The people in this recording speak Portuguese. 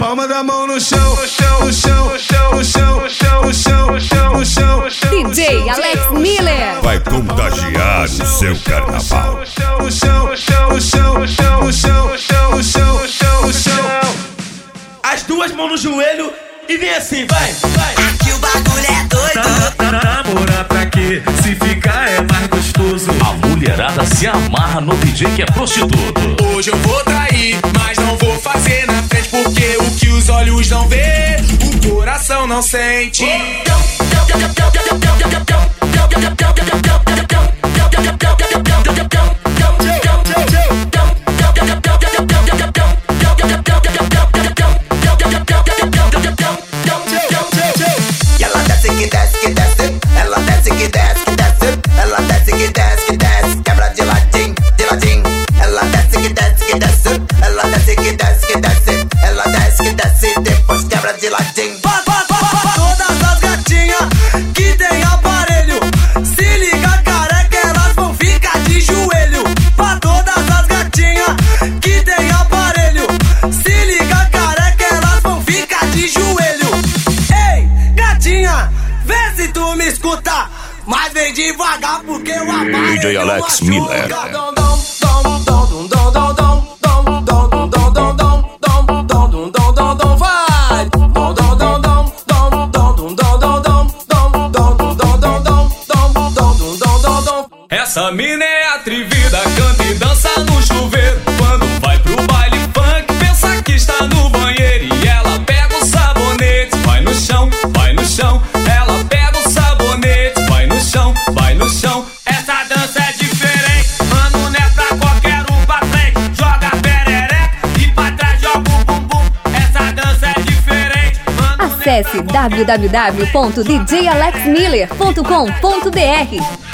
palma da mão no chão, no chão, no chão, no chão, no chão, no chão, no chão, no chão, no chão, no chão. DJ Alex Miller vai contagiar o seu carnaval. No chão, no chão, no chão, no chão, no chão, no chão, no chão, no chão, no chão, no chão. As duas mãos no joelho e vem assim, vai, vai. Aqui o bagulho é doido. Namorar pra quê? Se ficar é mais gostoso. A mulherada se amarra no DJ que é prostituto. Hoje eu vou trair, mas não vou fazer na frente, porque o que os olhos não vê, o coração não sente. Ela desce que desce, que desce. Ela desce que desce, que desce. Ela desce que desce, que desce. Quebra de ladinho, de ladinho. Ela desce que desce, que desce. Ela desce que desce, que desce. Ela desce que desce, depois quebra de ladinho. Todas as gatinhas que tem aparelho, se liga careca, elas vão ficar de joelho. Pra todas as gatinhas que tem aparelho, se liga careca, elas vão ficar de joelho. Ei, gatinha, vê se tu me escuta, mas vem devagar porque o aparelho DJ Alex Miller. Essa mina é atrevida, canta e dança no chuveiro. Quando vai pro baile funk, pensa que está no banheiro. E ela pega o sabonete, vai no chão, vai no chão. Ela pega o sabonete, vai no chão, vai no chão. Essa dança é diferente, mano, não é pra qualquer um. Pra frente, joga perereca e pra trás joga o bumbum. Essa dança é diferente, mano. Acesse www.djalexmiller.com.br